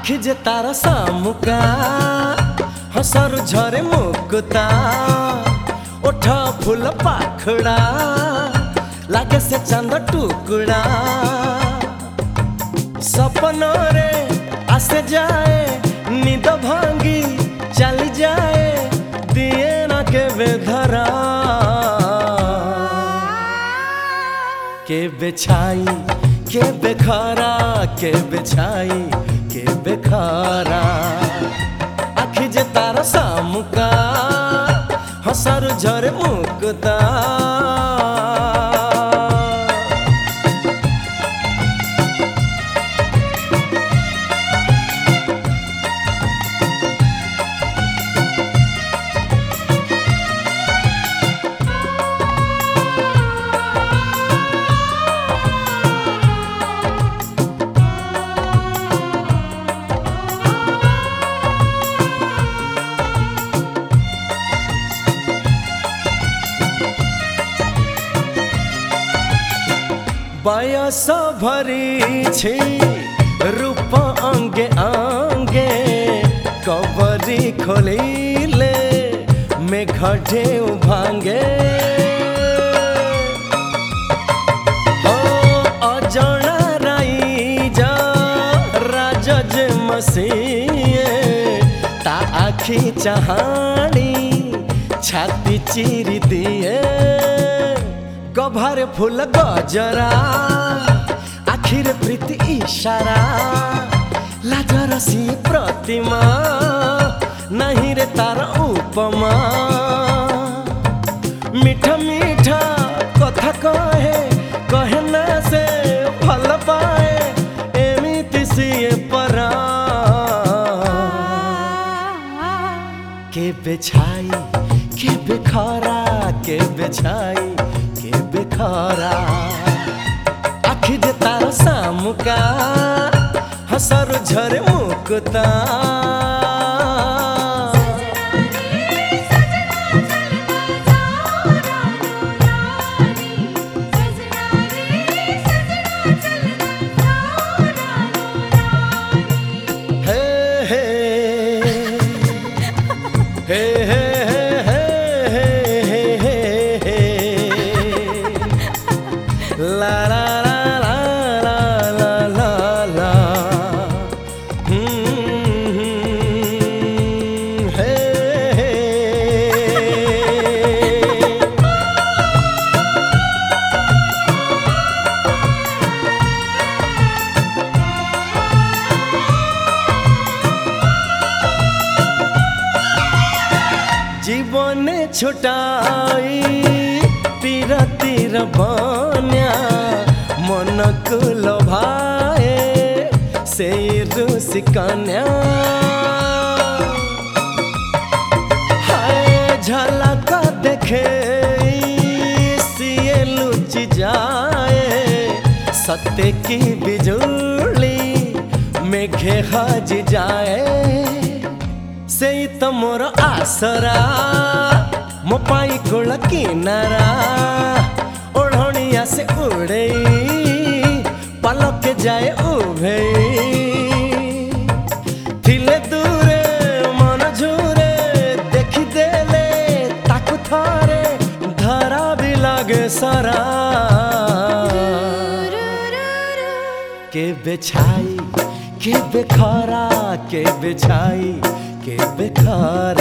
आखि जे तार सामुका हसर झरे मुकुता ओठ फूल पाखड़ा लागे से चांद टुकड़ा सपन रे आसे जाए निद भांगी चल जाए दिए ना के बेधरा के बेछाई के बेखारा के बेछाई के बेखारा आखि जे तार सामुका हसर झरे मुकुता बयस भरी छी रूप अंगे अंगे कबरी खोलिले मेघ भांगे अजଣା राइजा राजज मसीए ता आखि चाहानी छाती चिरी दिए गभारे फूल गजरा आखिर प्रीति इशारा लाजरसी प्रतिमा नहीं रे तार उपमा मीठा मीठा कथा कहे कहे ना से फल पाए एमिति सिए परा के बेछाई के बेखरा के बेछाई के बेखरा आखि जे तार सामुका हसर झरे मुकुता हे हे हे हे la la la la la la la la hey, hey. जीवन छुटाई तीर तीर बन्या मन को लोभाए से रूसी कन्या हाय झलक देखे सिए लुचि जाए सत्य की बिजुली मेघे हज जाए से तो मोर आसरा मो पाई कोल किनारा ओढ़निया से उड़े पलक जाए उभे थिले दूरे मन झूरे देखी देले ताकु थरे धरा भी लागे सरा के बेछाई के बेखरा के बेछाई के बेखरा